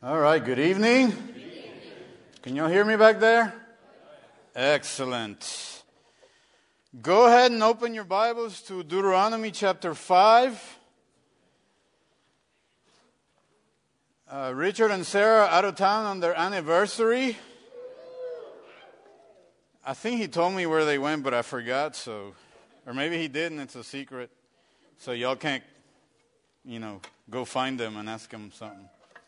All right, good evening. Can you all hear me back there? Excellent. Go ahead and open your Bibles to Deuteronomy chapter 5. Richard and Sarah out of town on their anniversary. I think he told me where they went, but I forgot, or maybe he did and it's a secret. So y'all can't, go find them and ask them something.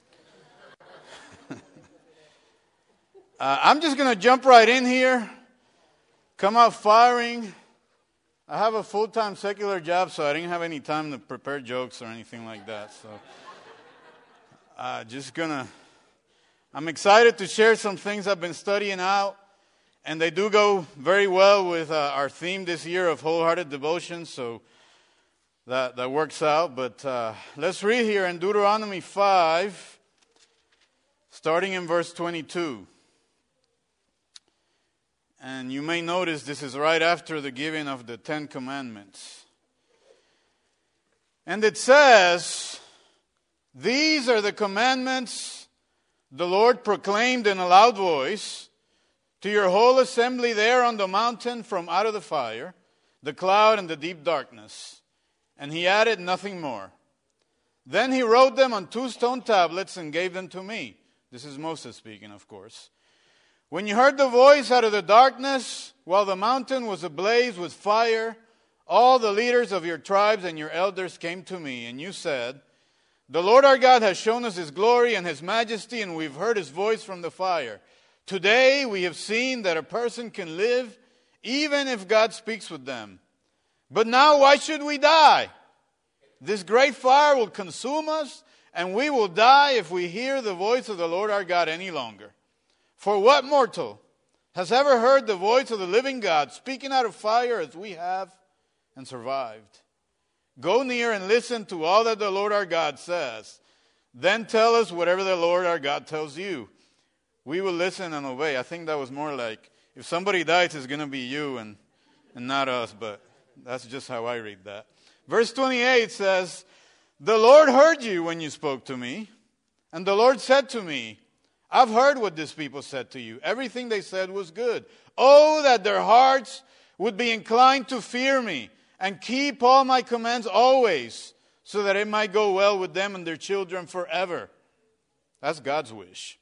I'm just going to jump right in here, come out firing. I have a full-time secular job, so I didn't have any time to prepare jokes or anything like that. So I'm excited to share some things I've been studying out, and they do go very well with our theme this year of wholehearted devotion, so that works out. But let's read here in Deuteronomy 5, starting in verse 22. And you may notice this is right after the giving of the 10 Commandments. And it says, "These are the commandments the Lord proclaimed in a loud voice to your whole assembly there on the mountain from out of the fire, the cloud, and the deep darkness." And he added nothing more. Then he wrote them on 2 stone tablets and gave them to me. This is Moses speaking, of course. "When you heard the voice out of the darkness, while the mountain was ablaze with fire, all the leaders of your tribes and your elders came to me, and you said, 'The Lord our God has shown us His glory and His majesty, and we've heard His voice from the fire. Today we have seen that a person can live even if God speaks with them. But now why should we die? This great fire will consume us, and we will die if we hear the voice of the Lord our God any longer. For what mortal has ever heard the voice of the living God speaking out of fire as we have and survived? Go near and listen to all that the Lord our God says. Then tell us whatever the Lord our God tells you. We will listen and obey." I think that was more like, if somebody dies, it's going to be you and not us, but that's just how I read that. Verse 28 says, "The Lord heard you when you spoke to me, and the Lord said to me, I've heard what this people said to you. Everything they said was good. Oh, that their hearts would be inclined to fear me and keep all my commands always, so that it might go well with them and their children forever." That's God's wish.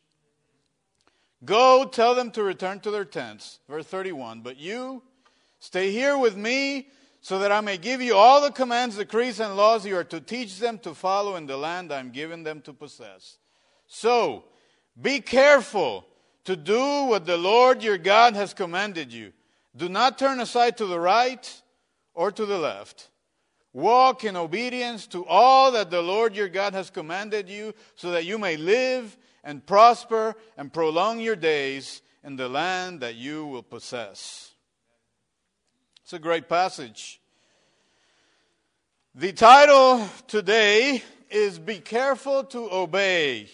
"Go, tell them to return to their tents." Verse 31, "But you, stay here with me, so that I may give you all the commands, decrees, and laws you are to teach them to follow in the land I am giving them to possess. So, be careful to do what the Lord your God has commanded you. Do not turn aside to the right or to the left. Walk in obedience to all that the Lord your God has commanded you, so that you may live and prosper and prolong your days in the land that you will possess." It's a great passage. The title today is "Be Careful to Obey."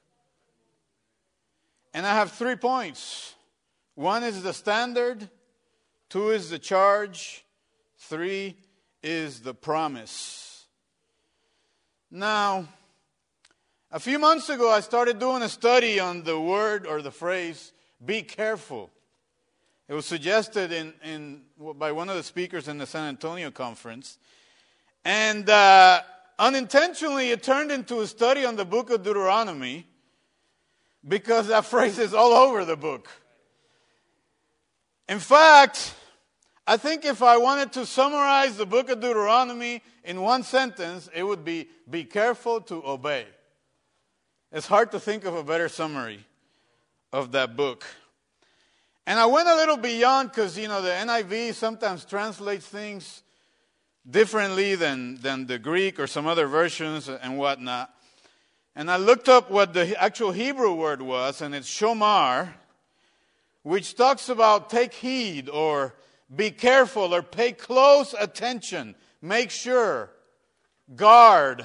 And I have 3 points. 1 is the standard. 2 is the charge. 3 is the promise. Now, a few months ago, I started doing a study on the word or the phrase, "be careful." It was suggested by one of the speakers in the San Antonio conference. And unintentionally, it turned into a study on the book of Deuteronomy, because that phrase is all over the book. In fact, I think if I wanted to summarize the book of Deuteronomy in one sentence, it would be careful to obey. It's hard to think of a better summary of that book. And I went a little beyond, because, the NIV sometimes translates things differently than the Greek or some other versions and whatnot. And I looked up what the actual Hebrew word was, and it's shomar, which talks about take heed or be careful or pay close attention, make sure, guard.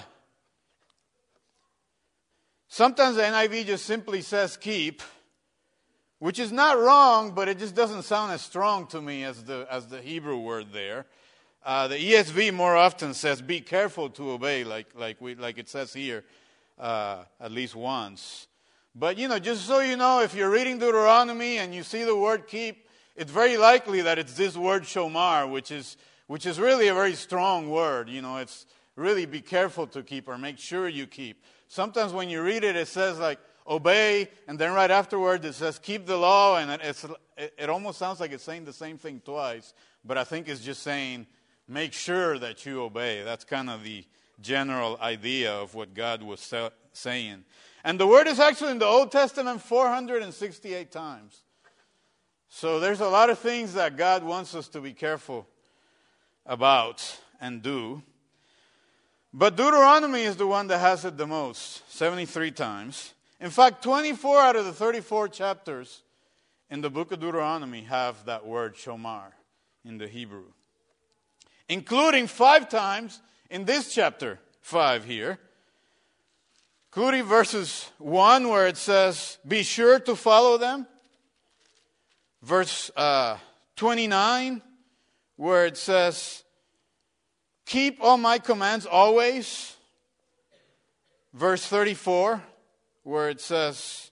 Sometimes the NIV just simply says keep, which is not wrong, but it just doesn't sound as strong to me as the Hebrew word there. The ESV more often says be careful to obey, like it says here. At least once. But, just so you know, if you're reading Deuteronomy and you see the word keep, it's very likely that it's this word shomar, which is really a very strong word. It's really be careful to keep or make sure you keep. Sometimes when you read it, it says like obey, and then right afterwards it says keep the law, and it almost sounds like it's saying the same thing twice. But I think it's just saying make sure that you obey. That's kind of the general idea of what God was saying. And the word is actually in the Old Testament 468 times. So there's a lot of things that God wants us to be careful about and do. But Deuteronomy is the one that has it the most, 73 times. In fact, 24 out of the 34 chapters in the book of Deuteronomy have that word shomar in the Hebrew, including 5 times in this chapter 5 here, including verses 1 where it says, be sure to follow them. Verse 29 where it says, keep all my commands always. Verse 34 where it says,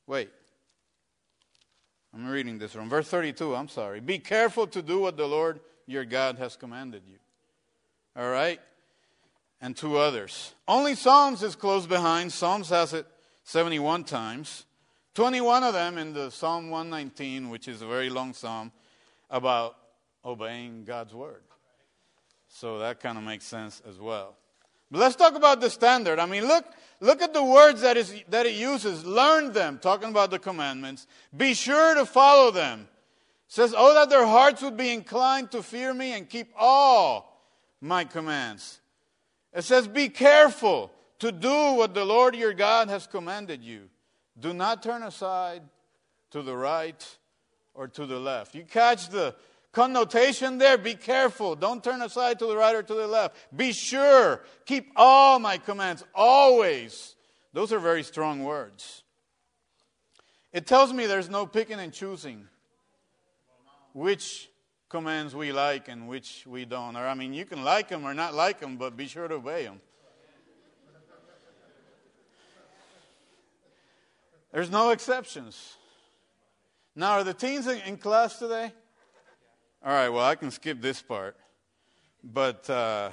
I'm reading this wrong. Verse 32, I'm sorry. Be careful to do what the Lord your God has commanded you. All right? And 2 others. Only Psalms is close behind. Psalms has it 71 times. 21 of them in the Psalm 119, which is a very long psalm, about obeying God's word. So that kind of makes sense as well. But let's talk about the standard. I mean, look at the words that it uses. Learn them, talking about the commandments. Be sure to follow them. It says, oh, that their hearts would be inclined to fear me and keep all my commands. It says, be careful to do what the Lord your God has commanded you. Do not turn aside to the right or to the left. You catch the connotation there? Be careful. Don't turn aside to the right or to the left. Be sure. Keep all my commands always. Those are very strong words. It tells me there's no picking and choosing which commands we like and which we don't. Or, you can like them or not like them, but be sure to obey them. There's no exceptions. Now, are the teens in class today? All right, well, I can skip this part. But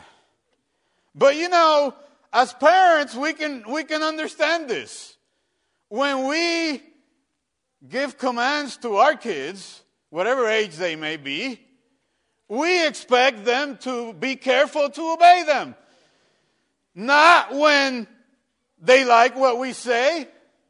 as parents, we can understand this. When we give commands to our kids, whatever age they may be, we expect them to be careful to obey them. Not when they like what we say.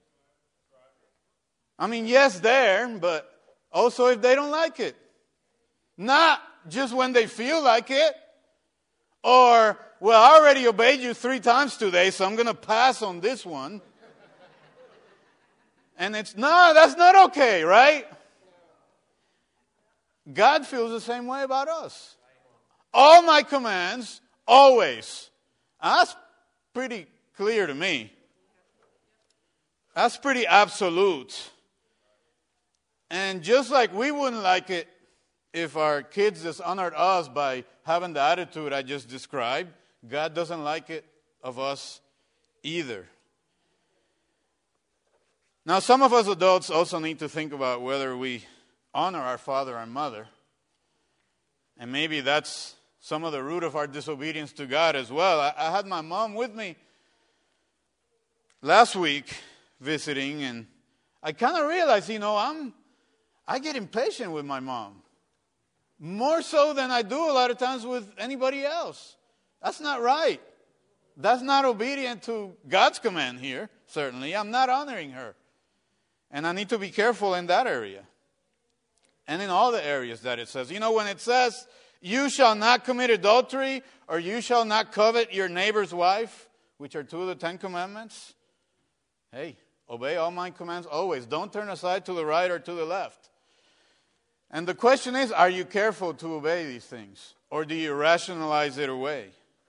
Yes, there, but also if they don't like it. Not just when they feel like it. Or, well, I already obeyed you 3 times today, so I'm going to pass on this one. And that's not okay, right? God feels the same way about us. All my commands, always. That's pretty clear to me. That's pretty absolute. And just like we wouldn't like it if our kids dishonored us by having the attitude I just described, God doesn't like it of us either. Now, some of us adults also need to think about whether we honor our father and mother. And maybe that's some of the root of our disobedience to God as well. I had my mom with me last week visiting, and I kind of realized, I get impatient with my mom. More so than I do a lot of times with anybody else. That's not right. That's not obedient to God's command here, certainly. I'm not honoring her. And I need to be careful in that area. And in all the areas that it says. When it says, you shall not commit adultery, or you shall not covet your neighbor's wife, which are 2 of the 10 commandments. Hey, obey all my commands always. Don't turn aside to the right or to the left. And the question is, are you careful to obey these things? Or do you rationalize it away?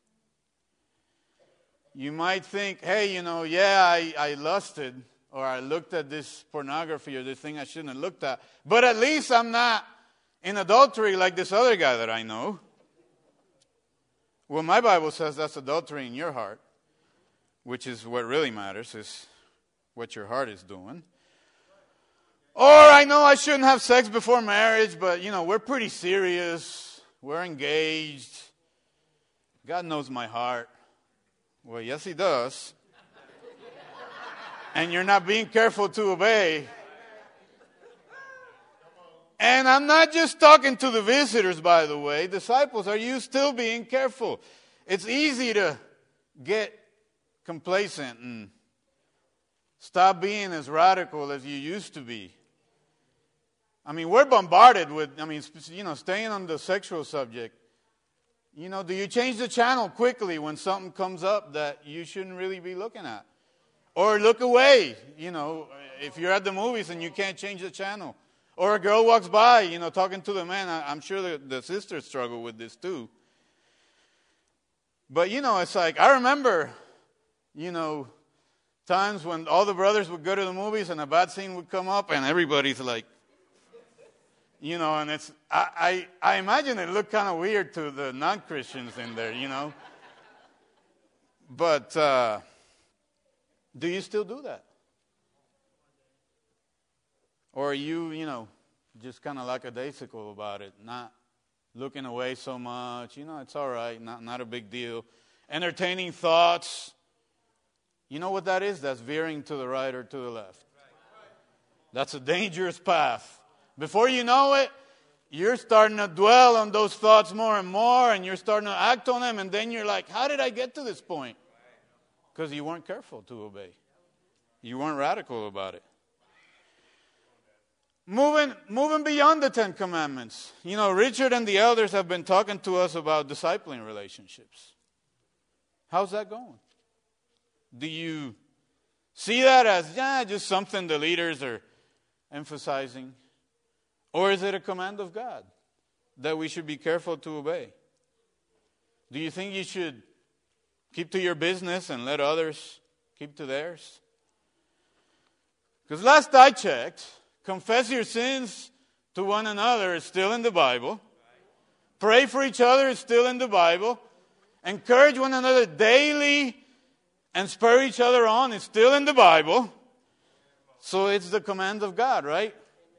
You might think, hey, I lusted, or I looked at this pornography or this thing I shouldn't have looked at. But at least I'm not in adultery like this other guy that I know. Well, my Bible says that's adultery in your heart, which is what really matters, is what your heart is doing. Or I know I shouldn't have sex before marriage, but, we're pretty serious. We're engaged. God knows my heart. Well, yes, He does. And you're not being careful to obey. And I'm not just talking to the visitors, by the way. Disciples, are you still being careful? It's easy to get complacent and stop being as radical as you used to be. We're bombarded with, staying on the sexual subject. Do you change the channel quickly when something comes up that you shouldn't really be looking at? Or look away, if you're at the movies and you can't change the channel. Or a girl walks by, talking to the man. I'm sure the sisters struggle with this too. But, it's like, I remember, times when all the brothers would go to the movies and a bad scene would come up and everybody's like, and it's, I imagine it looked kind of weird to the non-Christians in there, But do you still do that? Or are you, just kind of lackadaisical about it, not looking away so much? It's all right, not a big deal. Entertaining thoughts. You know what that is? That's veering to the right or to the left. That's a dangerous path. Before you know it, you're starting to dwell on those thoughts more and more, and you're starting to act on them, and then you're like, how did I get to this point? Because you weren't careful to obey. You weren't radical about it. Moving beyond the Ten Commandments. Richard and the elders have been talking to us about discipling relationships. How's that going? Do you see that as, just something the leaders are emphasizing? Or is it a command of God that we should be careful to obey? Do you think you should keep to your business and let others keep to theirs? Because last I checked, confess your sins to one another is still in the Bible. Pray for each other is still in the Bible. Encourage one another daily and spur each other on is still in the Bible. So it's the command of God, right?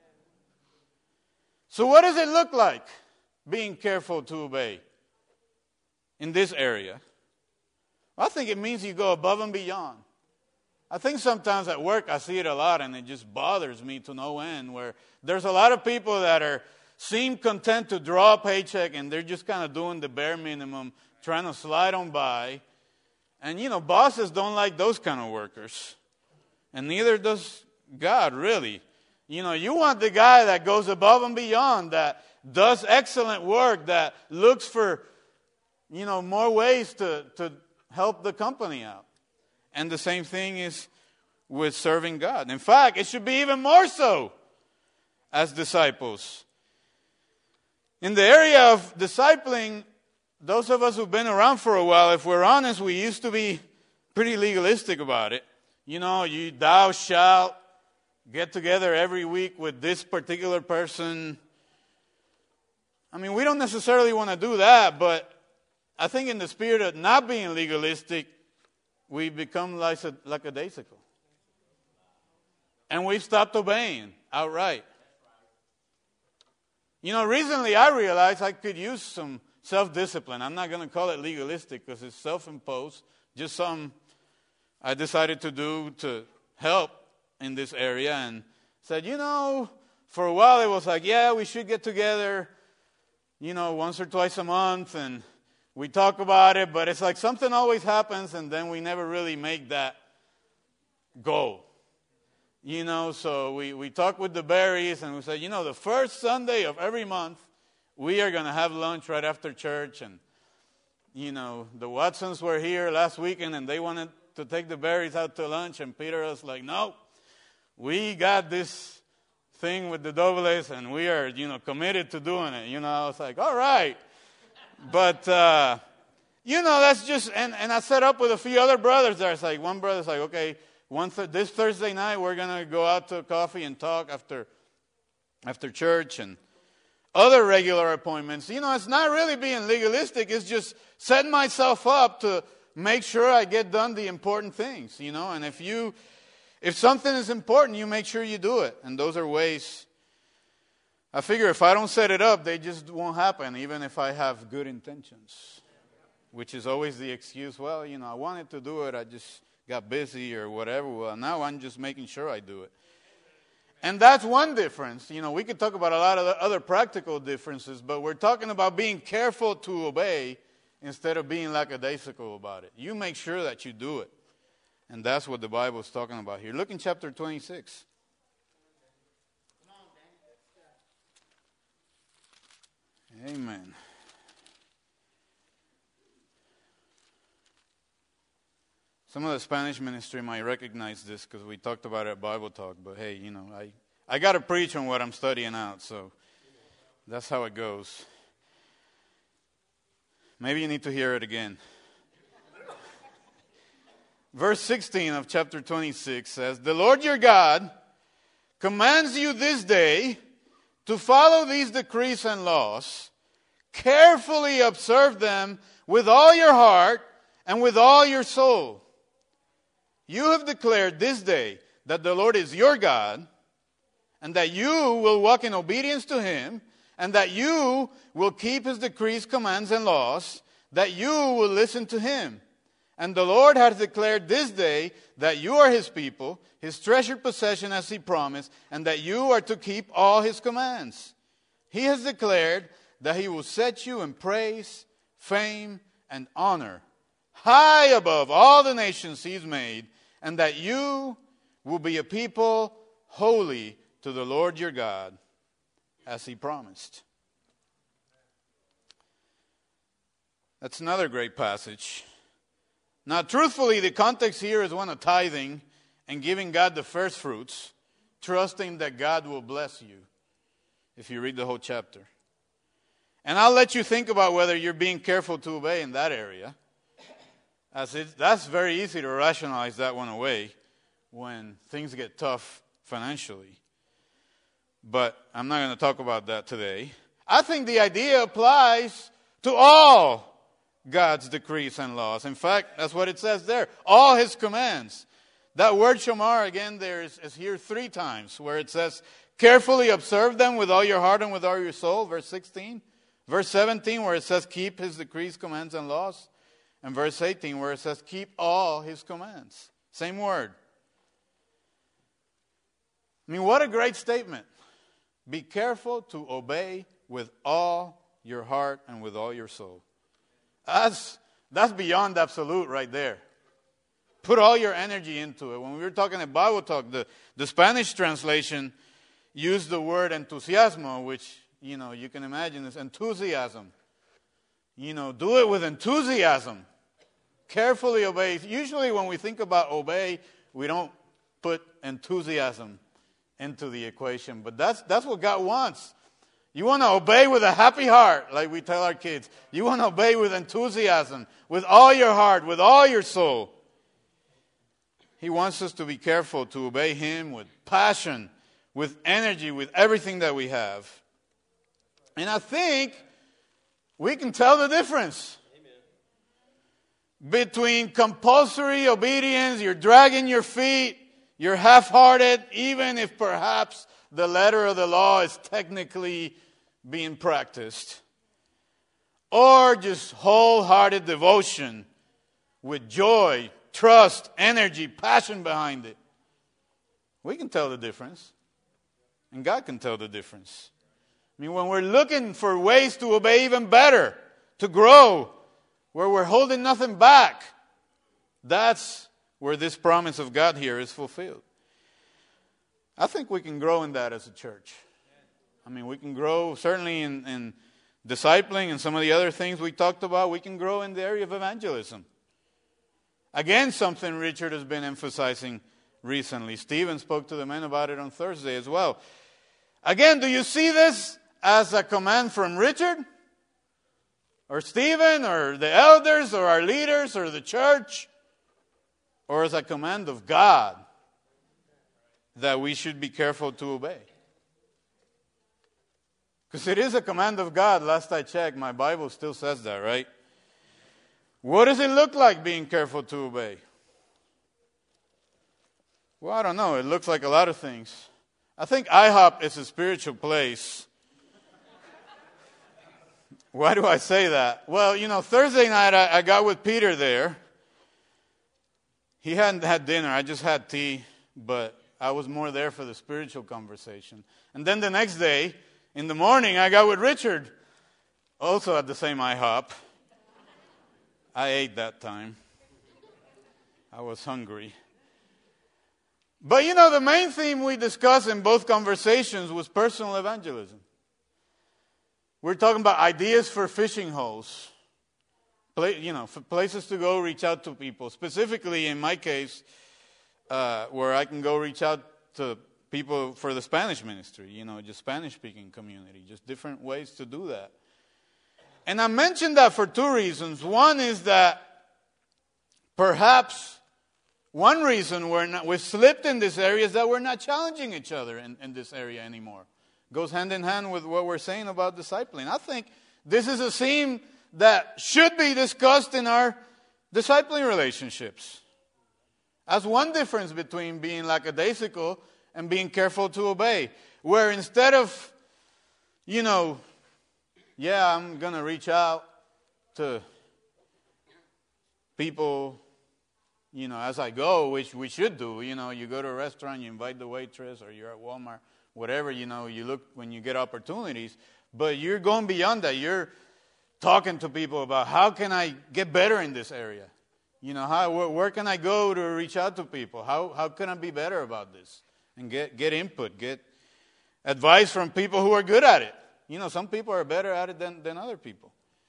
So what does it look like being careful to obey in this area? I think it means you go above and beyond. I think sometimes at work I see it a lot and it just bothers me to no end, where there's a lot of people that seem content to draw a paycheck and they're just kind of doing the bare minimum, trying to slide on by. And bosses don't like those kind of workers. And neither does God, really. You want the guy that goes above and beyond, that does excellent work, that looks for, more ways to help the company out. And the same thing is with serving God. In fact, it should be even more so as disciples. In the area of discipling, those of us who've been around for a while, if we're honest, we used to be pretty legalistic about it. Thou shalt get together every week with this particular person. We don't necessarily want to do that, but I think in the spirit of not being legalistic, we become lackadaisical. And we've stopped obeying outright. Recently I realized I could use some self-discipline. I'm not going to call it legalistic because it's self-imposed. Just something I decided to do to help in this area, and said, for a while it was like, we should get together, once or twice a month, and we talk about it, but it's like something always happens, and then we never really make that goal. So we talk with the Berries, and we say, the first Sunday of every month, we are going to have lunch right after church, and, the Watsons were here last weekend, and they wanted to take the Berries out to lunch, and Peter was like, no, we got this thing with the Dobles, and we are, committed to doing it. I was like, all right. But, that's just, and I set up with a few other brothers there. It's like, one brother's like, okay, this Thursday night, we're going to go out to coffee and talk after church, and other regular appointments. It's not really being legalistic. It's just setting myself up to make sure I get done the important things, And If something is important, you make sure you do it. And those are ways. I figure if I don't set it up, they just won't happen, even if I have good intentions. Which is always the excuse, well, I wanted to do it, I just got busy or whatever. Well, now I'm just making sure I do it. And that's one difference. We could talk about a lot of the other practical differences, but we're talking about being careful to obey instead of being lackadaisical about it. You make sure that you do it. And that's what the Bible is talking about here. Look in chapter 26. Amen. Some of the Spanish ministry might recognize this because we talked about it at Bible Talk. But hey, I got to preach on what I'm studying out. So that's how it goes. Maybe you need to hear it again. Verse 16 of chapter 26 says, "The Lord your God commands you this day to follow these decrees and laws, carefully observe them with all your heart and with all your soul. You have declared this day that the Lord is your God, and that you will walk in obedience to Him, and that you will keep His decrees, commands, and laws, that you will listen to Him. And the Lord has declared this day that you are His people, His treasured possession as He promised, and that you are to keep all His commands. He has declared that He will set you in praise, fame, and honor, high above all the nations He's made, and that you will be a people holy to the Lord your God, as He promised." That's another great passage. Now, truthfully, the context here is one of tithing and giving God the first fruits, trusting that God will bless you, if you read the whole chapter. And I'll let you think about whether you're being careful to obey in that area. That's very easy to rationalize that one away when things get tough financially. But I'm not going to talk about that today. I think the idea applies to all God's decrees and laws. In fact, that's what it says there. All His commands. That word shamar, again, there is here 3 times, where it says, carefully observe them with all your heart and with all your soul, verse 16. Verse 17, where it says, keep His decrees, commands, and laws. And verse 18, where it says, keep all His commands. Same word. I mean, what a great statement. Be careful to obey with all your heart and with all your soul. That's beyond absolute right there. Put all your energy into it. When we were talking at Bible Talk, the Spanish translation used the word entusiasmo, which, you can imagine is enthusiasm. Do it with enthusiasm. Carefully obey. Usually when we think about obey, we don't put enthusiasm into the equation. But that's what God wants. You want to obey with a happy heart, like we tell our kids. You want to obey with enthusiasm, with all your heart, with all your soul. He wants us to be careful to obey Him with passion, with energy, with everything that we have. And I think we can tell the difference between compulsory obedience, you're dragging your feet, you're half-hearted, even if perhaps the letter of the law is technically being practiced, or just wholehearted devotion with joy, trust, energy, passion behind it. We can tell the difference, and God can tell the difference. I mean, when we're looking for ways to obey even better, to grow, where we're holding nothing back, that's where this promise of God here is fulfilled. I think we can grow in that as a church. I mean, we can grow certainly in discipling and some of the other things we talked about. We can grow in the area of evangelism. Again, something Richard has been emphasizing recently. Stephen spoke to the men about it on Thursday as well. Again, do you see this as a command from Richard? Or Stephen? Or the elders? Or our leaders? Or the church? Or as a command of God that we should be careful to obey? Because it is a command of God. Last I checked, my Bible still says that, right? What does it look like being careful to obey? Well, I don't know. It looks like a lot of things. I think IHOP is a spiritual place. Why do I say that? Well, Thursday night I got with Peter there. He hadn't had dinner. I just had tea, but I was more there for the spiritual conversation. And then the next day, in the morning, I got with Richard, also at the same IHOP. I ate that time. I was hungry. But the main theme we discussed in both conversations was personal evangelism. We're talking about ideas for fishing holes. For places to go reach out to people. Specifically, in my case, where I can go reach out to people for the Spanish ministry, just Spanish-speaking community, just different ways to do that. And I mentioned that for two reasons. One is that perhaps one reason we're slipped in this area is that we're not challenging each other in this area anymore. Goes hand in hand with what we're saying about discipling. I think this is a theme that should be discussed in our discipling relationships. As one difference between being lackadaisical and being careful to obey. Where instead of, I'm going to reach out to people, as I go, which we should do. You go to a restaurant, you invite the waitress, or you're at Walmart, whatever, you look when you get opportunities. But you're going beyond that. You're talking to people about how can I get better in this area? Where can I go to reach out to people? How can I be better about this? And get input, get advice from people who are good at it. Some people are better at it than other people.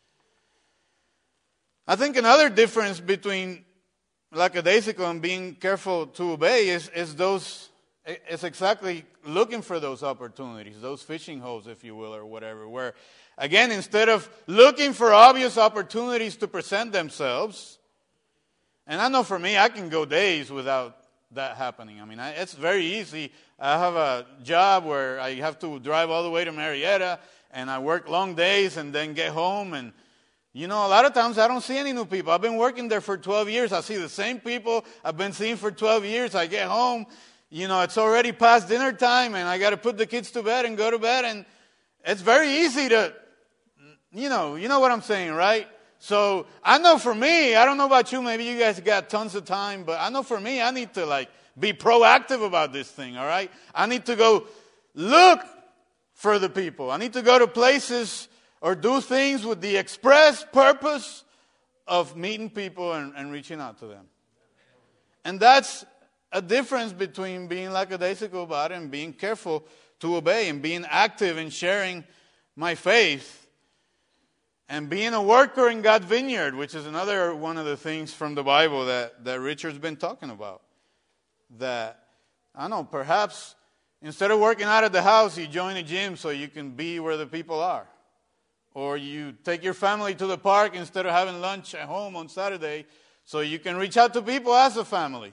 I think another difference between lackadaisical and being careful to obey is exactly looking for those opportunities, those fishing holes, if you will, or whatever, where, again, instead of looking for obvious opportunities to present themselves, and I know for me, I can go days without that happening. I mean, it's very easy. I have a job where I have to drive all the way to Marietta, and I work long days and then get home, and a lot of times I don't see any new people. I've been working there for 12 years. I see the same people I've been seeing for 12 years. I get home, it's already past dinner time, and I got to put the kids to bed and go to bed, and it's very easy to, you know what I'm saying, right? So I know for me, I don't know about you, maybe you guys got tons of time, but I know for me, I need to be proactive about this thing, all right? I need to go look for the people. I need to go to places or do things with the express purpose of meeting people and reaching out to them. And that's a difference between being lackadaisical about it and being careful to obey and being active in sharing my faith and being a worker in God's vineyard, which is another one of the things from the Bible that Richard's been talking about. That, I don't know, perhaps instead of working out at the house, you join a gym so you can be where the people are. Or you take your family to the park instead of having lunch at home on Saturday so you can reach out to people as a family.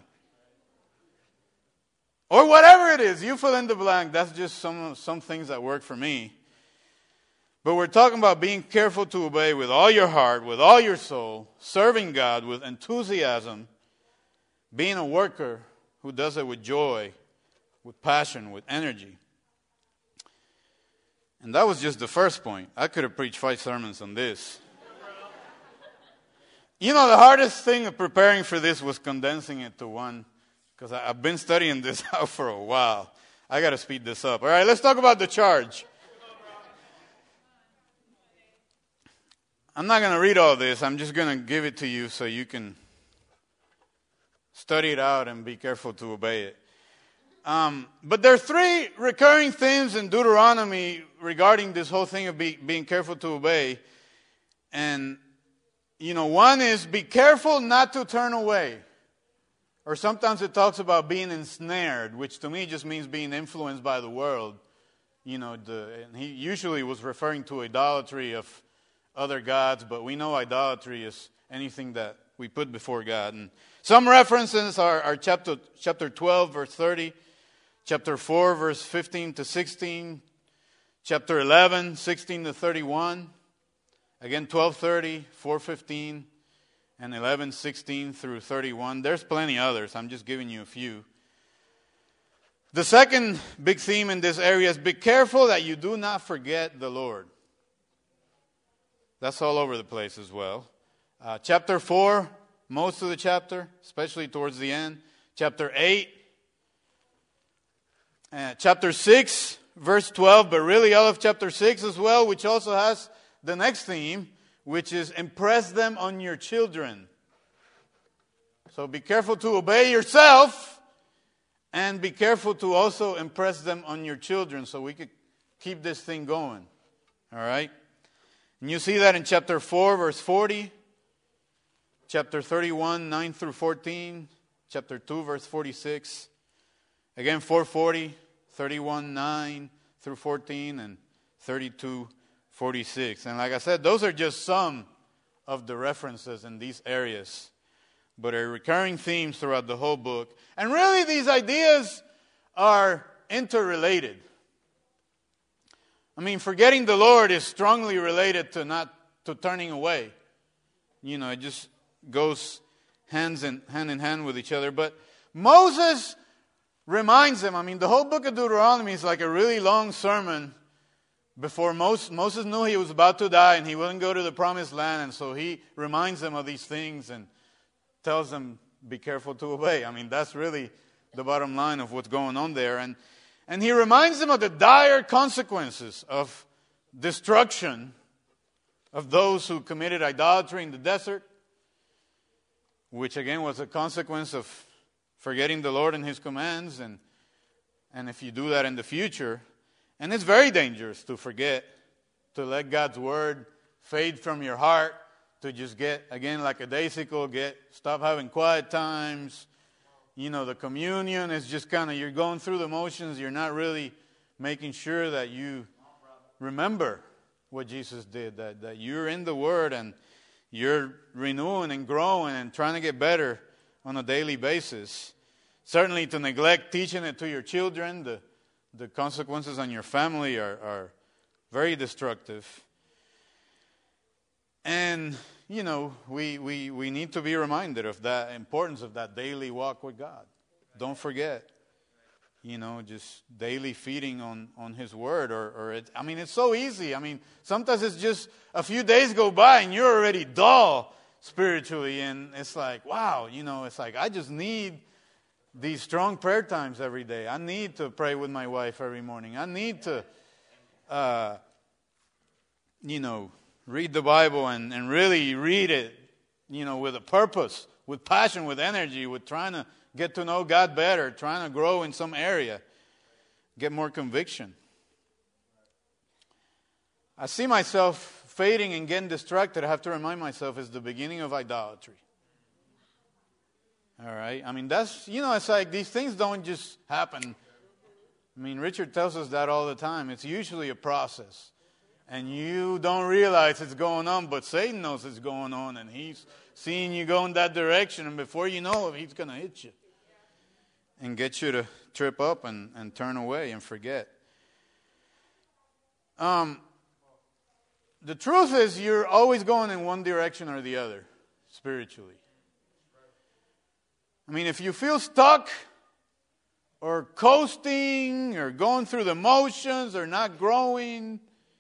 Or whatever it is, you fill in the blank. That's just some things that work for me. But we're talking about being careful to obey with all your heart, with all your soul, serving God with enthusiasm, being a worker who does it with joy, with passion, with energy. And that was just the first point. I could have preached 5 sermons on this. The hardest thing of preparing for this was condensing it to one, because I've been studying this out for a while. I got to speed this up. All right, let's talk about the charge. I'm not going to read all this. I'm just going to give it to you so you can study it out and be careful to obey it. But there are 3 recurring themes in Deuteronomy regarding this whole thing of being careful to obey. And, one is be careful not to turn away. Or sometimes it talks about being ensnared, which to me just means being influenced by the world. And he usually was referring to idolatry of other gods, but we know idolatry is anything that we put before God. And some references are chapter 12, verse 30, chapter 4, verse 15 to 16, chapter 11, 16 to 31, again 12:30, 4:15, and 11:16 through 31. There's plenty others. I'm just giving you a few. The second big theme in this area is be careful that you do not forget the Lord. That's all over the place as well. Chapter 4, most of the chapter, especially towards the end. Chapter 8. Chapter 6, verse 12, but really all of chapter 6 as well, which also has the next theme, which is impress them on your children. So be careful to obey yourself, and be careful to also impress them on your children so we could keep this thing going. All right? And you see that in chapter 4, verse 40, chapter 31, 9 through 14, chapter 2, verse 46, again 4:40, 31, 9 through 14, and 32, 46. And like I said, those are just some of the references in these areas, but are recurring themes throughout the whole book. And really, these ideas are interrelated. I mean, forgetting the Lord is strongly related to turning away. You know, it just goes hand in hand with each other. But Moses reminds them, I mean, the whole book of Deuteronomy is like a really long sermon before Moses knew he was about to die and he wouldn't go to the promised land. And so he reminds them of these things and tells them, be careful to obey. I mean, that's really the bottom line of what's going on there. And he reminds them of the dire consequences of destruction of those who committed idolatry in the desert, which again was a consequence of forgetting the Lord and His commands. And if you do that in the future, and it's very dangerous to forget, to let God's word fade from your heart, to just get, again, like a daisical, stop having quiet times. You know, the communion is just kind of, you're going through the motions. You're not really making sure that you remember what Jesus did, that you're in the Word and you're renewing and growing and trying to get better on a daily basis. Certainly to neglect teaching it to your children, the consequences on your family are very destructive. And, you know, we need to be reminded of that importance of that daily walk with God. Don't forget, you know, just daily feeding on His Word. I mean, it's so easy. I mean, sometimes it's just a few days go by and you're already dull spiritually. And it's like, wow, you know, it's like I just need these strong prayer times every day. I need to pray with my wife every morning. I need to, you know, read the Bible and really read it, you know, with a purpose, with passion, with energy, with trying to get to know God better, trying to grow in some area, get more conviction. I see myself fading and getting distracted. I have to remind myself it's the beginning of idolatry. All right? I mean, that's, you know, it's like these things don't just happen. I mean, Richard tells us that all the time. It's usually a process. And you don't realize it's going on, but Satan knows it's going on, and he's seeing you go in that direction, and before you know it, he's going to hit you and get you to trip up and turn away and forget. The truth is you're always going in one direction or the other, spiritually. I mean, if you feel stuck or coasting or going through the motions or not growing,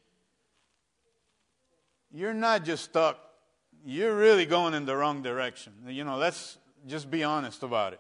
you're not just stuck. You're really going in the wrong direction. You know, let's just be honest about it.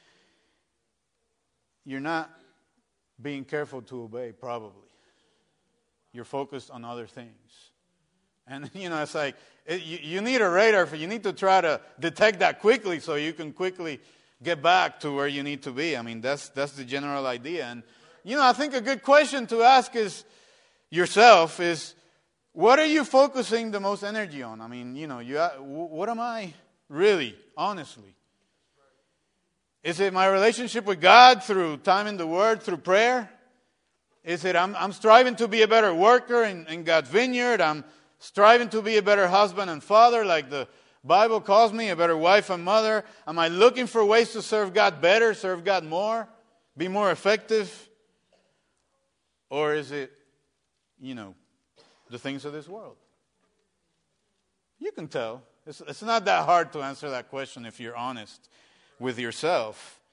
You're not being careful to obey, probably. You're focused on other things. And, you know, it's like, you need a radar you need to try to detect that quickly so you can quickly get back to where you need to be. I mean, that's the general idea. And, you know, I think a good question to ask yourself is, what are you focusing the most energy on? I mean, you know, what am I really, honestly? Is it my relationship with God through time in the Word, through prayer? Is it I'm striving to be a better worker in God's vineyard? I'm striving to be a better husband and father like the Bible calls me, a better wife and mother? Am I looking for ways to serve God better, serve God more, be more effective? Or is it, you know, the things of this world? You can tell. It's not that hard to answer that question if you're honest with yourself.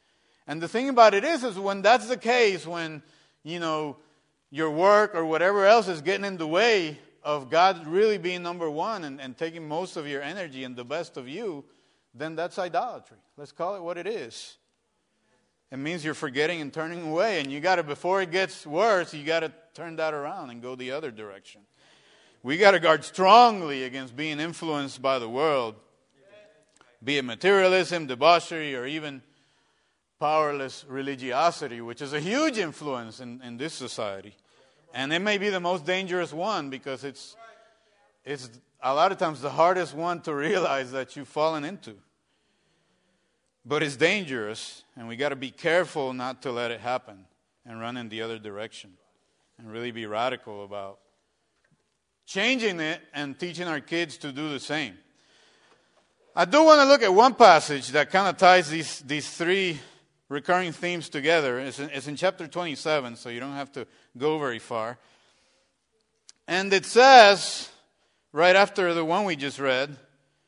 And the thing about it is when that's the case, when, your work or whatever else is getting in the way of God really being number one and taking most of your energy and the best of you, then that's idolatry. Let's call it what it is. It means you're forgetting and turning away. And before it gets worse, you got to turn that around and go the other direction. We got to guard strongly against being influenced by the world, be it materialism, debauchery, or even powerless religiosity, which is a huge influence in this society. And it may be the most dangerous one because it's a lot of times the hardest one to realize that you've fallen into. But it's dangerous, and we got to be careful not to let it happen and run in the other direction and really be radical about changing it and teaching our kids to do the same. I do want to look at one passage that kind of ties these three recurring themes together. It's in chapter 27, so you don't have to go very far. And it says, right after the one we just read,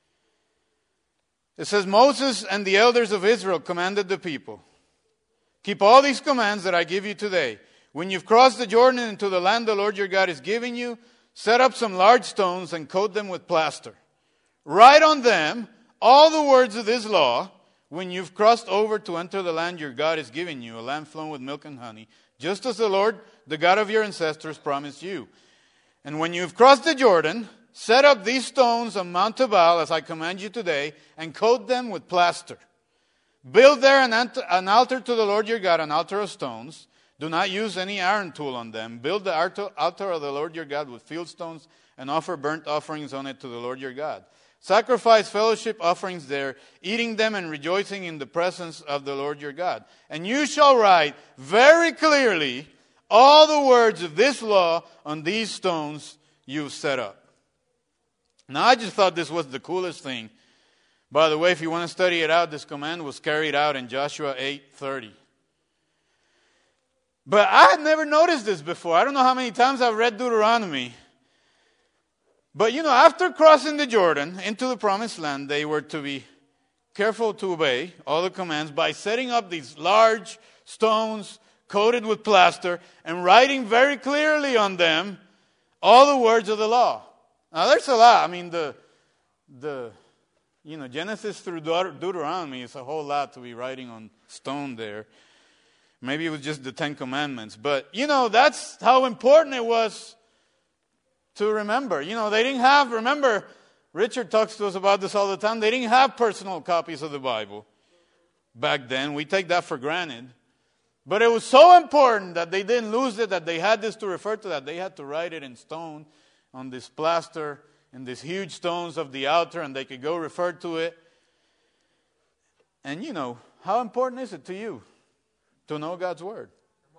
it says, Moses and the elders of Israel commanded the people, keep all these commands that I give you today. When you've crossed the Jordan into the land the Lord your God is giving you, set up some large stones and coat them with plaster. Write on them all the words of this law when you've crossed over to enter the land your God is giving you, a land flowing with milk and honey, just as the Lord, the God of your ancestors, promised you. And when you've crossed the Jordan, set up these stones on Mount Tabal, as I command you today, and coat them with plaster. Build there an altar to the Lord your God, an altar of stones. Do not use any iron tool on them. Build the altar of the Lord your God with field stones and offer burnt offerings on it to the Lord your God. Sacrifice fellowship offerings there, eating them and rejoicing in the presence of the Lord your God. And you shall write very clearly all the words of this law on these stones you've set up. Now, I just thought this was the coolest thing. By the way, if you want to study it out, this command was carried out in Joshua 8:30. But I had never noticed this before. I don't know how many times I've read Deuteronomy. But, after crossing the Jordan into the promised land, they were to be careful to obey all the commands by setting up these large stones coated with plaster and writing very clearly on them all the words of the law. Now, there's a lot. I mean, Genesis through Deuteronomy is a whole lot to be writing on stone there. Maybe it was just the 10 Commandments. But, that's how important it was to remember. They didn't have, remember, Richard talks to us about this all the time. They didn't have personal copies of the Bible back then. We take that for granted. But it was so important that they didn't lose it, that they had this to refer to, that they had to write it in stone on this plaster and these huge stones of the altar, and they could go refer to it. And how important is it to you to know God's Word?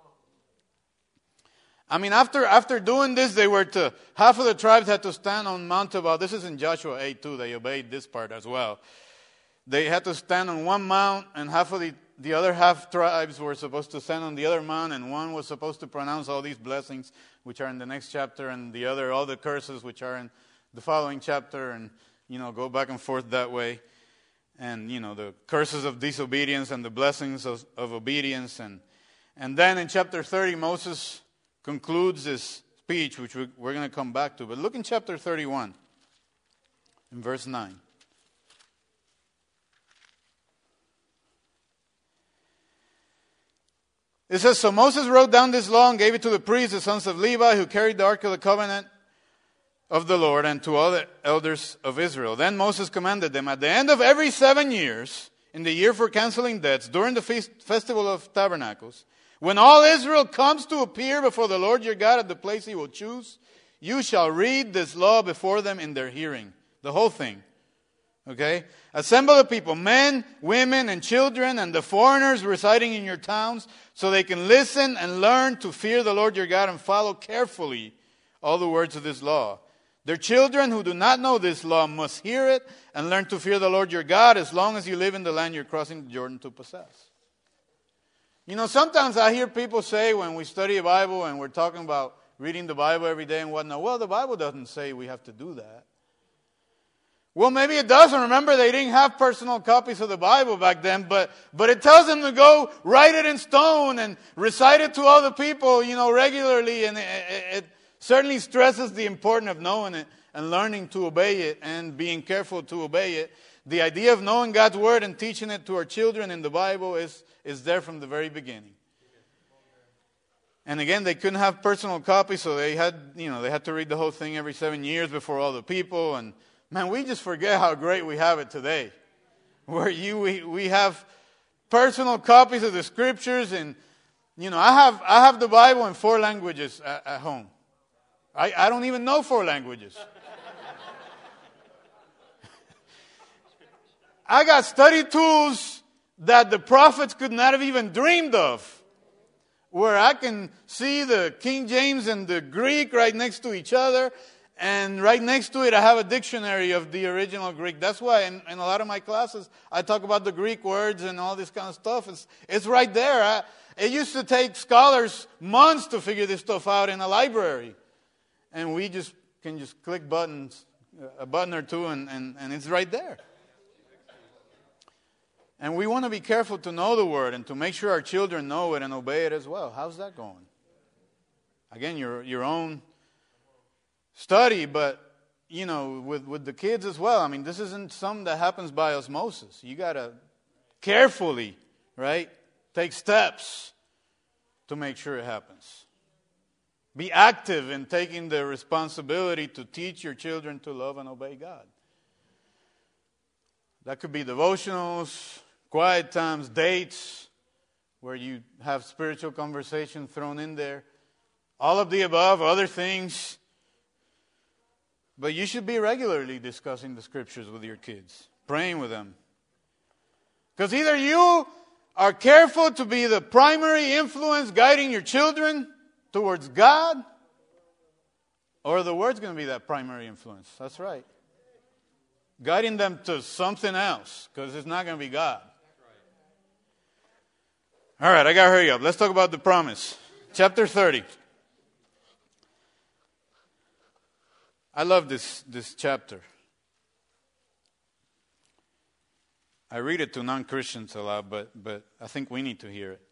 I mean, after doing this, half of the tribes had to stand on Mount Tabal. This is in Joshua 8 too. They obeyed this part as well. They had to stand on one mount, and half of the other half tribes were supposed to stand on the other mount, and one was supposed to pronounce all these blessings, which are in the next chapter, and the other, all the curses, which are in the following chapter, and, go back and forth that way. And, the curses of disobedience and the blessings of obedience. And then in chapter 30, Moses concludes this speech, which we're going to come back to. But look in chapter 31, in verse 9. It says, So Moses wrote down this law and gave it to the priests, the sons of Levi, who carried the ark of the covenant of the Lord, and to all the elders of Israel. Then Moses commanded them, at the end of every 7 years, in the year for canceling debts, during the festival of tabernacles, when all Israel comes to appear before the Lord your God at the place he will choose, you shall read this law before them in their hearing. The whole thing. Okay? Assemble the people, men, women, and children, and the foreigners residing in your towns, so they can listen and learn to fear the Lord your God and follow carefully all the words of this law. Their children who do not know this law must hear it and learn to fear the Lord your God as long as you live in the land you're crossing the Jordan to possess. Sometimes I hear people say when we study the Bible and we're talking about reading the Bible every day and whatnot, well, the Bible doesn't say we have to do that. Well, maybe it doesn't. Remember, they didn't have personal copies of the Bible back then, but it tells them to go write it in stone and recite it to all the people, regularly. And it certainly stresses the importance of knowing it and learning to obey it and being careful to obey it. The idea of knowing God's Word and teaching it to our children in the Bible is there from the very beginning. And again, they couldn't have personal copies, so they had to read the whole thing every 7 years before all the people. And man, we just forget how great we have it today, where we have personal copies of the Scriptures, and I have the Bible in 4 languages at home. I don't even know 4 languages. I got study tools that the prophets could not have even dreamed of, where I can see the King James and the Greek right next to each other, and right next to it I have a dictionary of the original Greek. That's why in a lot of my classes I talk about the Greek words and all this kind of stuff. It's right there. It used to take scholars months to figure this stuff out in a library, and we can click a button or two, and it's right there. And we want to be careful to know the Word and to make sure our children know it and obey it as well. How's that going? Again, your own study, but, with the kids as well. I mean, this isn't something that happens by osmosis. You got to carefully, right, take steps to make sure it happens. Be active in taking the responsibility to teach your children to love and obey God. That could be devotionals, quiet times, dates, where you have spiritual conversation thrown in there. All of the above, other things. But you should be regularly discussing the Scriptures with your kids, praying with them. Because either you are careful to be the primary influence guiding your children towards God, or the Word's going to be that primary influence. That's right. Guiding them to something else, because it's not going to be God. All right, I got to hurry up. Let's talk about the promise. Chapter 30. I love this chapter. I read it to non-Christians a lot, but I think we need to hear it.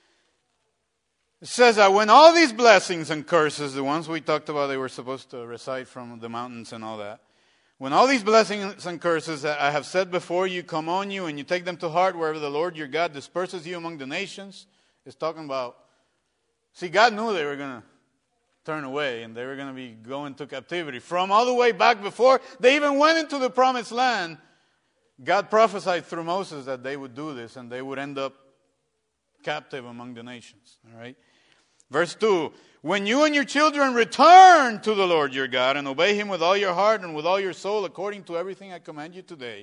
It says that when all these blessings and curses, the ones we talked about, they were supposed to recite from the mountains and all that. When all these blessings and curses that I have said before you come on you, and you take them to heart wherever the Lord your God disperses you among the nations, it's talking about, see, God knew they were going to turn away and they were going to be going to captivity. From all the way back before they even went into the promised land, God prophesied through Moses that they would do this and they would end up captive among the nations. All right. Verse 2, when you and your children return to the Lord your God and obey Him with all your heart and with all your soul according to everything I command you today,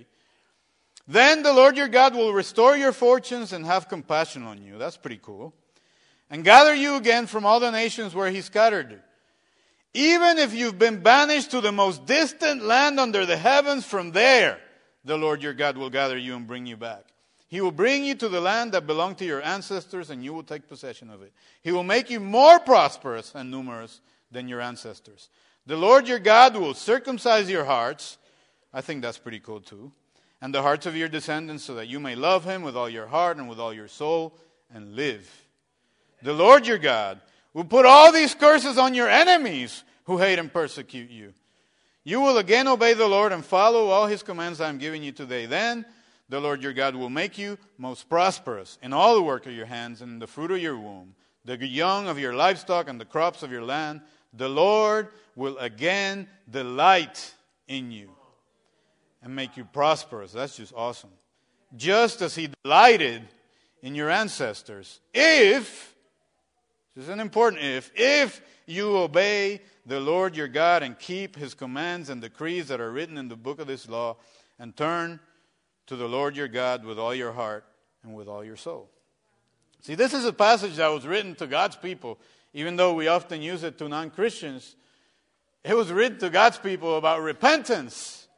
then the Lord your God will restore your fortunes and have compassion on you. That's pretty cool. And gather you again from all the nations where He scattered you. Even if you've been banished to the most distant land under the heavens, from there the Lord your God will gather you and bring you back. He will bring you to the land that belonged to your ancestors, and you will take possession of it. He will make you more prosperous and numerous than your ancestors. The Lord your God will circumcise your hearts. I think that's pretty cool too. And the hearts of your descendants, so that you may love Him with all your heart and with all your soul and live. The Lord your God will put all these curses on your enemies who hate and persecute you. You will again obey the Lord and follow all His commands I am giving you today. Then the Lord your God will make you most prosperous in all the work of your hands and in the fruit of your womb, the young of your livestock and the crops of your land. The Lord will again delight in you and make you prosperous. That's just awesome. Just as He delighted in your ancestors, if, this is an important if you obey the Lord your God and keep His commands and decrees that are written in the book of this law, and turn to the Lord your God with all your heart and with all your soul. See, this is a passage that was written to God's people, even though we often use it to non-Christians. It was written to God's people about repentance.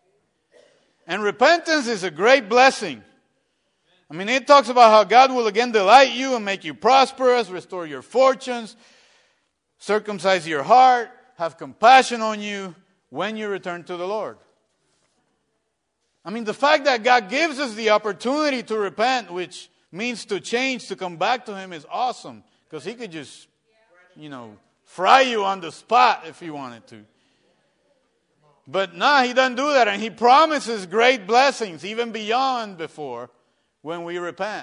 And repentance is a great blessing. I mean, it talks about how God will again delight you and make you prosperous, restore your fortunes, circumcise your heart, have compassion on you when you return to the Lord. I mean, the fact that God gives us the opportunity to repent, which means to change, to come back to Him, is awesome. Because He could just, fry you on the spot if He wanted to. But no, He doesn't do that. And He promises great blessings, even beyond before, when we repent.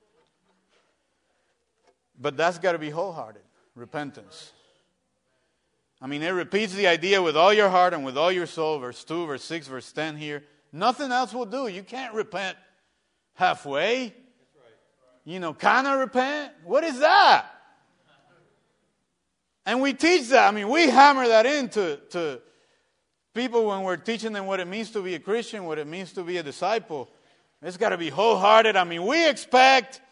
But that's got to be wholehearted repentance. I mean, it repeats the idea with all your heart and with all your soul. Verse 2, verse 6, verse 10 here. Nothing else will do. You can't repent halfway. Kind of repent. What is that? And we teach that. I mean, we hammer that into people when we're teaching them what it means to be a Christian, what it means to be a disciple. It's got to be wholehearted. I mean, we expect,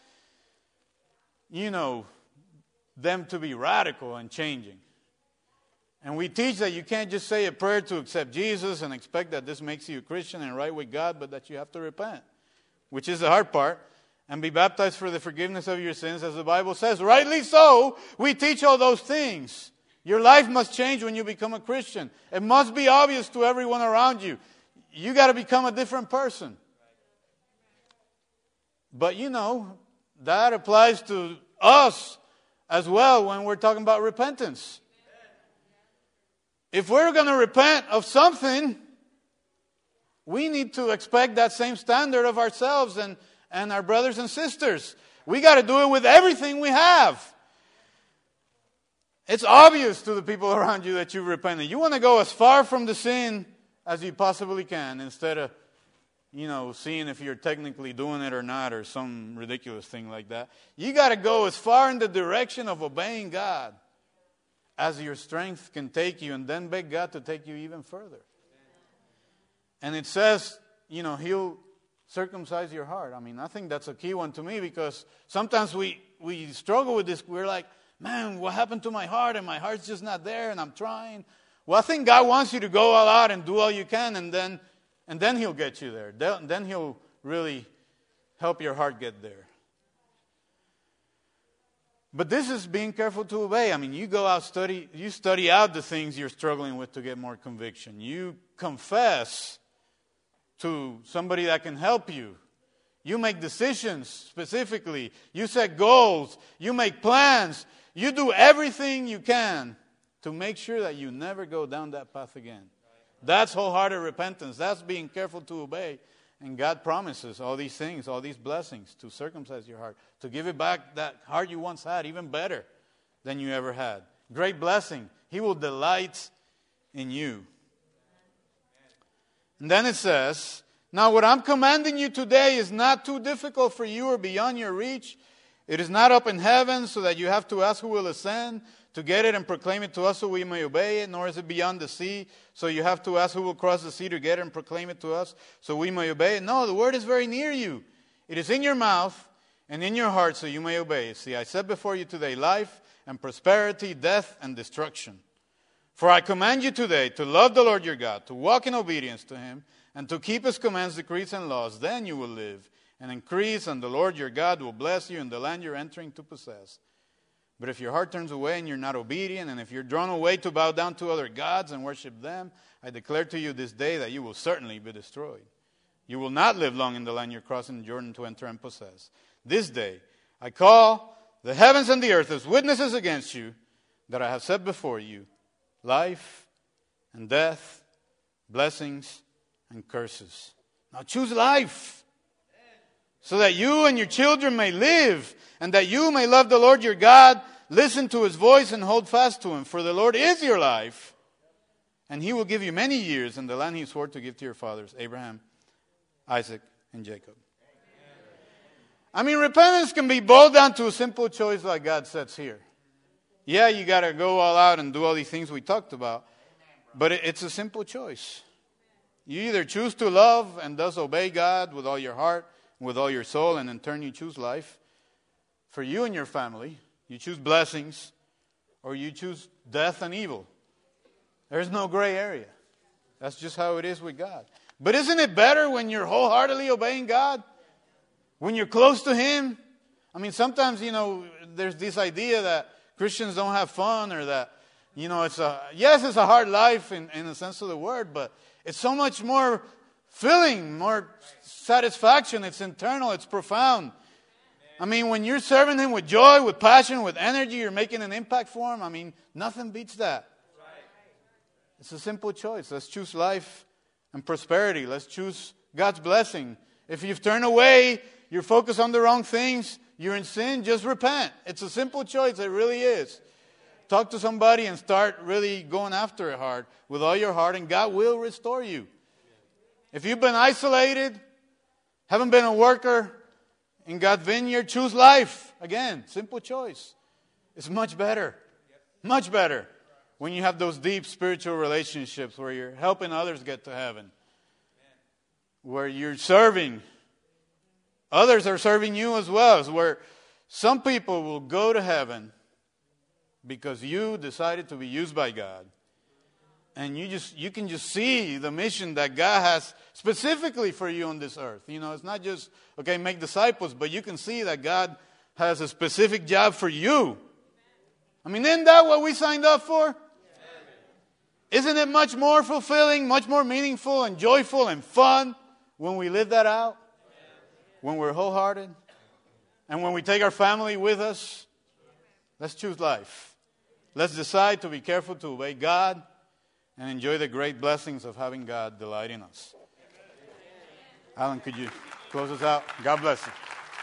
them to be radical and changing. And we teach that you can't just say a prayer to accept Jesus and expect that this makes you a Christian and right with God, but that you have to repent, which is the hard part, and be baptized for the forgiveness of your sins, as the Bible says. Rightly so, we teach all those things. Your life must change when you become a Christian. It must be obvious to everyone around you. You got to become a different person. But that applies to us as well when we're talking about repentance. If we're going to repent of something, we need to expect that same standard of ourselves and our brothers and sisters. We got to do it with everything we have. It's obvious to the people around you that you've repented. You want to go as far from the sin as you possibly can instead of, seeing if you're technically doing it or not or some ridiculous thing like that. You got to go as far in the direction of obeying God as your strength can take you, and then beg God to take you even further. And it says, He'll circumcise your heart. I mean, I think that's a key one to me, because sometimes we struggle with this. We're like, man, what happened to my heart? And my heart's just not there, and I'm trying. Well, I think God wants you to go all out and do all you can, and then He'll get you there. Then He'll really help your heart get there. But this is being careful to obey. I mean, you go out, study out the things you're struggling with to get more conviction. You confess to somebody that can help you. You make decisions specifically. You set goals. You make plans. You do everything you can to make sure that you never go down that path again. That's wholehearted repentance. That's being careful to obey. And God promises all these things, all these blessings, to circumcise your heart, to give it back that heart you once had, even better than you ever had. Great blessing. He will delight in you. And then it says, now what I'm commanding you today is not too difficult for you or beyond your reach. It is not up in heaven so that you have to ask who will ascend to get it and proclaim it to us so we may obey it, nor is it beyond the sea, so you have to ask who will cross the sea to get it and proclaim it to us so we may obey it. No, the word is very near you. It is in your mouth and in your heart so you may obey it. See, I set before you today life and prosperity, death and destruction. For I command you today to love the Lord your God, to walk in obedience to Him, and to keep His commands, decrees, and laws. Then you will live and increase, and the Lord your God will bless you in the land you're entering to possess. But if your heart turns away and you're not obedient, and if you're drawn away to bow down to other gods and worship them, I declare to you this day that you will certainly be destroyed. You will not live long in the land you're crossing Jordan to enter and possess. This day I call the heavens and the earth as witnesses against you that I have set before you life and death, blessings and curses. Now choose life, so that you and your children may live, and that you may love the Lord your God, listen to His voice, and hold fast to Him. For the Lord is your life, and He will give you many years in the land He swore to give to your fathers, Abraham, Isaac, and Jacob. I mean, repentance can be boiled down to a simple choice like God sets here. Yeah, you got to go all out and do all these things we talked about, but it's a simple choice. You either choose to love and thus obey God with all your heart, with all your soul, and in turn you choose life for you and your family. You choose blessings, or you choose death and evil. There's no gray area. That's just how it is with God. But isn't it better when you're wholeheartedly obeying God? When you're close to Him? I mean, sometimes, there's this idea that Christians don't have fun, or that, it's a hard life in the sense of the word, but it's so much more filling, more satisfaction. It's internal. It's profound. I mean, when you're serving Him with joy, with passion, with energy, you're making an impact for Him. I mean, nothing beats that. It's a simple choice. Let's choose life and prosperity. Let's choose God's blessing. If you've turned away, you're focused on the wrong things, you're in sin, just repent. It's a simple choice. It really is. Talk to somebody and start really going after it hard with all your heart, and God will restore you. If you've been isolated, haven't been a worker in God's vineyard, choose life. Again, simple choice. It's much better. Much better when you have those deep spiritual relationships where you're helping others get to heaven. Where you're serving. Others are serving you as well. It's where some people will go to heaven because you decided to be used by God. And you can just see the mission that God has specifically for you on this earth. You know, it's not just, okay, make disciples, but you can see that God has a specific job for you. I mean, isn't that what we signed up for? Isn't it much more fulfilling, much more meaningful and joyful and fun when we live that out? When we're wholehearted? And when we take our family with us? Let's choose life. Let's decide to be careful to obey God and enjoy the great blessings of having God delight in us. Alan, could you close us out? God bless you.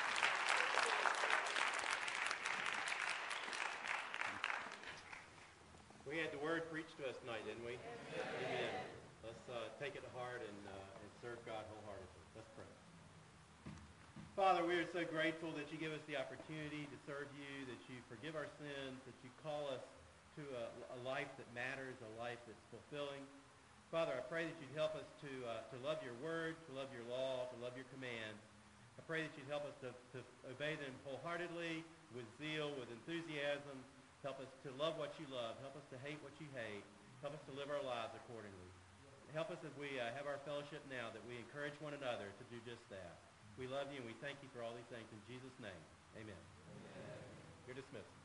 We had the word preached to us tonight, didn't we? Amen. Let's take it to heart and serve God wholeheartedly. Let's pray. Father, we are so grateful that you give us the opportunity to serve you, that you forgive our sins, that you call us to a life that matters, a life that's fulfilling. Father, I pray that you'd help us to love your word, to love your law, to love your commands. I pray that you'd help us to obey them wholeheartedly, with zeal, with enthusiasm. Help us to love what you love. Help us to hate what you hate. Help us to live our lives accordingly. Help us as we have our fellowship now, that we encourage one another to do just that. We love you and we thank you for all these things. In Jesus' name, amen. You're dismissed.